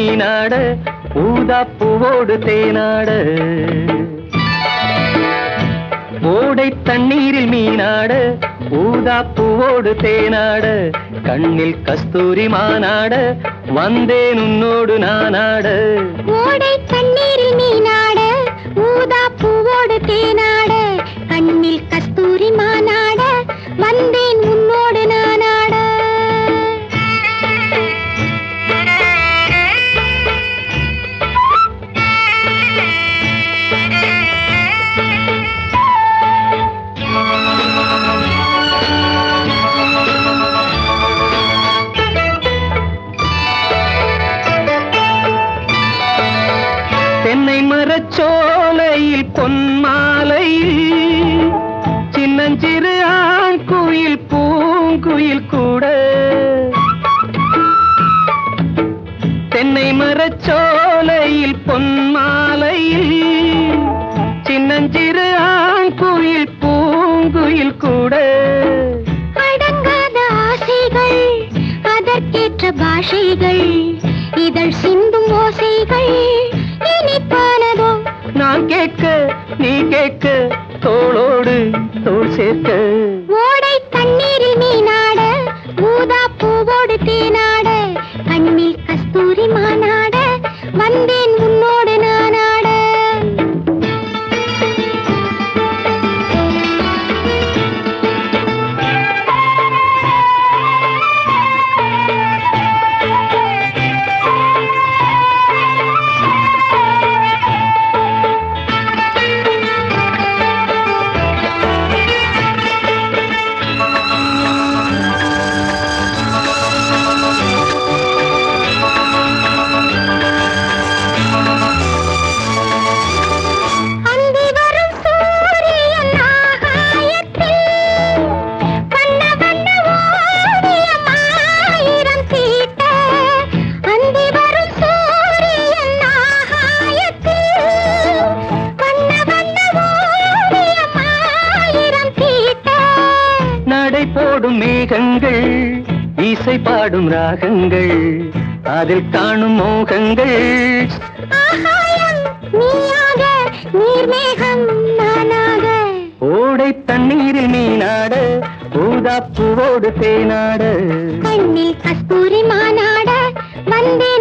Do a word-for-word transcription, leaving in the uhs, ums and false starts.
மீனாட ஊதா பூவோடு தேனாட ஓடை தண்ணீரில் மீனாட ஊதா பூவோடு தேனாட கண்ணில் கஸ்தூரி மானாட வந்தேன் உன்னோடு நானாட ஓடை தண்ணீரில் மீனாட ஊதா பூவோடு தேனாட கண்ணில் கஸ்தூரி மானாட வந்தேன் உன்னோடு நானாட தென்னை மரச்சோலையில் பொன்மாலையில் சின்னஞ்சிறு ஆண் குயில் பூங்குயில் கூட தென்னை மரச்சோலையில் பொன்மாலையில் சின்னஞ்சிறு ஆண் குயில் பூங்குயில் கூட அடங்காத ஆசைகள் அதற்கேற்ற பாஷைகள் இதழ் சிந்தும் ஓசைகள் இனிப்பானதோ நான் கேட்க நீ கேட்க தோளோடு தோள் சேர்க்க ஓடை தண்ணீரில் மீனாட ஊதா பூவோடு தேனாட கண்ணில் கஸ்தூரி மானாட வந்தேன் உன்னோடு நானாட போடும் மேகங்கள் இசை பாடும் ராகங்கள் அதில் காணும் மோகங்கள் ஓடை தண்ணீரில் மீனாட ஊதா பூவோடு தேனாட கண்ணில் கஸ்தூரி மானாட வந்தேன்